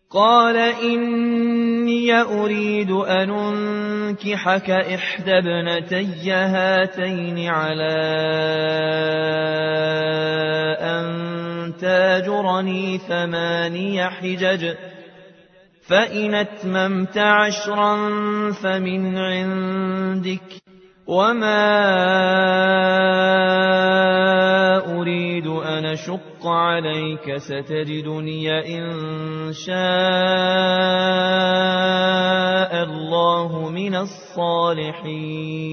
قال إني أريد أن أنكحك إحدى ابنتي هاتين على أن تاجرني 8 حجج فإن أتممت 10 فمن عندك وما أريد أن أشق عليك ستجدني إن شاء الله من الصالحين